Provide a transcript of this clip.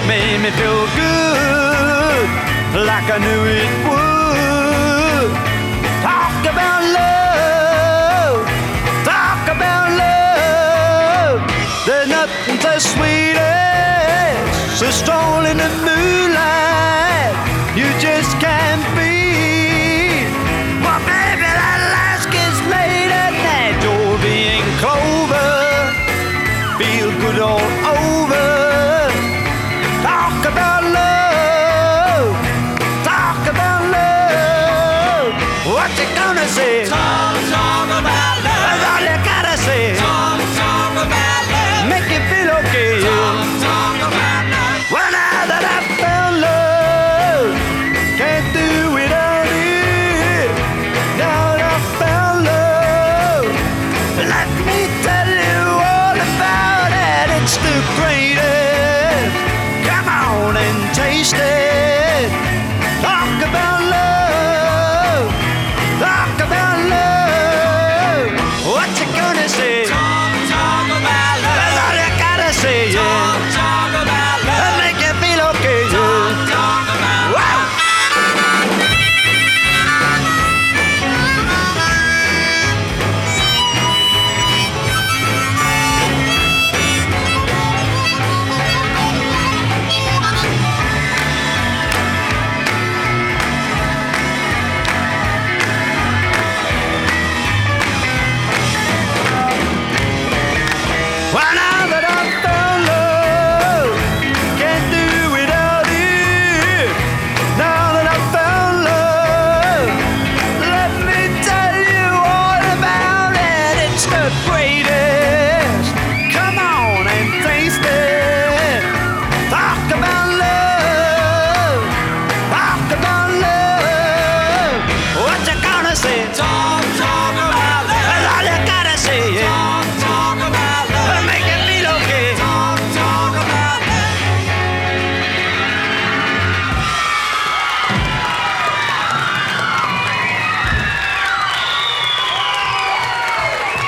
made me feel good, like I knew it would. Talk about love, talk about love. There's nothing so sweet as a stroll in the moonlight. You just can't beat. Well, baby, that last kiss late at night, Georgie and Clover, feel good all over. Talk about love, talk about love. What you gonna say? Talk about love. That's all you gotta say. Talk about love. Make you feel okay. Talk about love. Well, now that I found love, can't do without it. Now that I found love, let me tell you all about it. It's the greatest. Come on and taste it. Talk about love, talk about love. What you gonna say? Talk about love. That's all you gotta say, yeah. Talk about love. That make you feel okay, yeah. Talk about love. Wow! Well, now that I found love, can't do without it. Now that I found love, let me tell you all about it. It's the greatest. Come on and taste it. Talk about love. Talk about love. What you gonna say? Talk